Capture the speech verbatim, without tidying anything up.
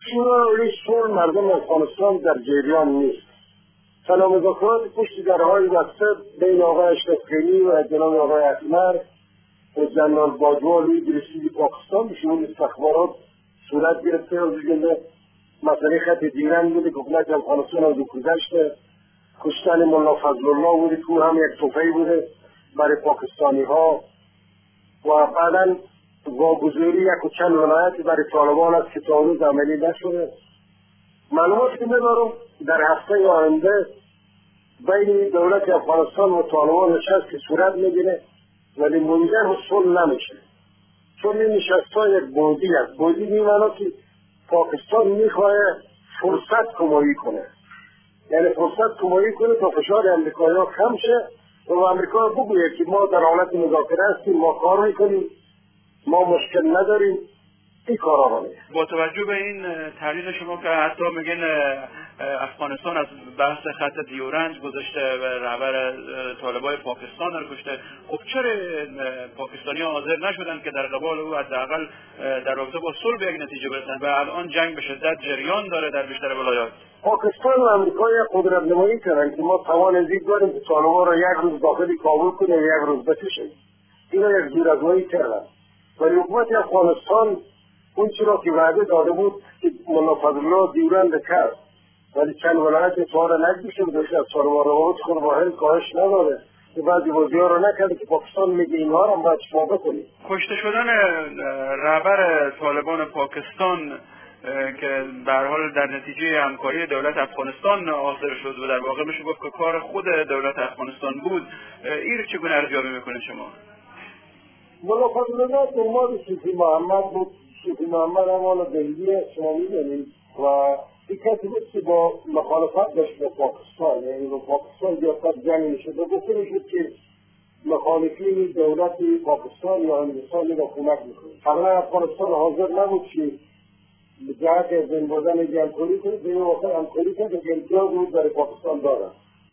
چرا هیچ طور مردم افغانستان در جریان نیست. سلام مذاکرات پشت درهای بسته بین آقای اشرف غنی و جناب آقای احمر و جنرال باجوه لیگ رسید پاکستان به شمول استخبارات صورت گرفته و جمله مسئله خط دیرن بوده که حکومت افغانستان از گذشته کشتن ملا فضل الله بوده که هم یک توفیق بوده برای پاکستانی ها و بعدا واگذاری یک و چند ولایت برای طالبان است که تا هنوز عملی نشده. معلومات که ندارم در هفته آینده بین دولت افغانستان و طالبان نشست که صورت میگیره ولی منجر به صلح نمیشه، چون این نشست ها یک بودی است. بودی میماند که پاکستان میخواه فرصت کمایی کنه، یعنی فرصت کمایی کنه تا فشار امریکایی ها کم شه و امریکا بگوید که ما در حالت مذاکره هستیم، ما کار میکنیم، ما مشکل نداریم، این کارا رو میکنیم. با توجه به این تحلیل شما که حتی میگن افغانستان از بحث خط دیورند گذاشته و رهبر طالبای پاکستان رو کشته، خب چرا پاکستانی ها حاضر نشدن که در قبال او حداقل در رابطه با صلح به یک نتیجه برسن و الان جنگ به شدت جریان داره در بیشتر ولایات؟ پاکستان و امریکا یک قدرت نمایی کردن که ما توان زید داریم که طالبان را یک روز داخل کابل کنیم و یک روز بکشیم. اینا یک زورآزمایی کردن ولی حکومت افغانستان اون چرا که وعده داده بود که ملا فضل الله دیورند کرد ولی چند ولایت اتحاد نگذاشته بود از طالبان روابط خود با هند کاهش نداده که بعضی وضعی‌ها را نکرده که پاکستان میگه اینها را باید شما بکنید. کشته شدن رهبر طالبان پاکستان که به هر حال در نتیجه همکاری دولت افغانستان حاصل شد و در واقع میشه گفت که کار خود دولت افغانستان بود، این چگونه ارزیابی میکنید شما؟ ملا فضل الله داماد صوفی محمد بود. صوفی محمد همالا دلیه شما میدونید و این کسی بود که با مخالفت داشت با پاکستان، یعنی با پاکستان زیادتر جنگ میشد و گفته میشد که مخالفین دولت پاکستان یا هندوستان را کمک میکنه. اغلب افغانستان حاضر نبود که به جهت از این بودن همکاری کنید به این واقع همکاری کنید که امتیاز بود برای پاکستان دارد.